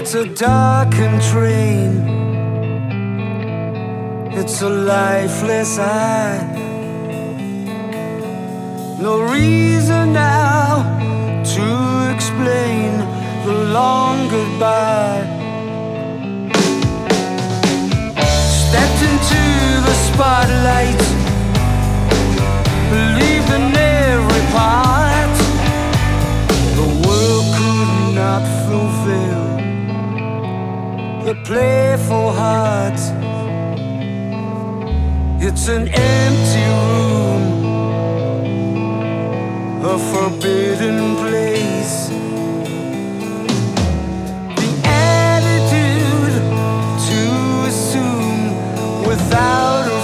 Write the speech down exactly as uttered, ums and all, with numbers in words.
It's a darkened train. It's a lifeless eye. No reason now to explain the long goodbye. Stepped into the spotlight, believed in every part. The world could not fulfill the playful heart. It's an empty room, a forbidden place. The attitude to assume without